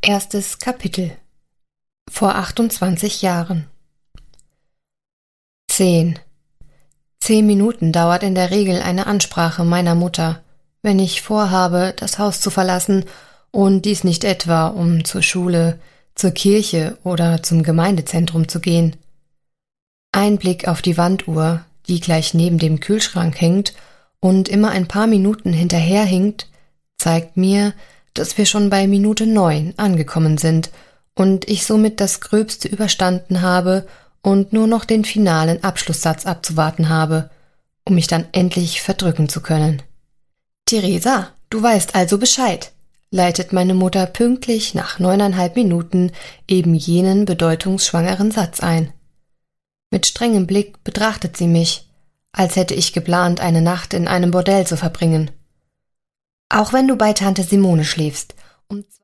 Erstes Kapitel. Vor 28 Jahren. 10. 10 Minuten dauert in der Regel eine Ansprache meiner Mutter, wenn ich vorhabe, das Haus zu verlassen, und dies nicht etwa, um zur Schule, zur Kirche oder zum Gemeindezentrum zu gehen. Ein Blick auf die Wanduhr, die gleich neben dem Kühlschrank hängt und immer ein paar Minuten hinterherhinkt, zeigt mir, dass wir schon bei Minute 9 angekommen sind und ich somit das Gröbste überstanden habe und nur noch den finalen Abschlusssatz abzuwarten habe, um mich dann endlich verdrücken zu können. »Theresa, du weißt also Bescheid«, leitet meine Mutter pünktlich nach 9,5 Minuten eben jenen bedeutungsschwangeren Satz ein. Mit strengem Blick betrachtet sie mich, als hätte ich geplant, eine Nacht in einem Bordell zu verbringen. »Auch wenn du bei Tante Simone schläfst, um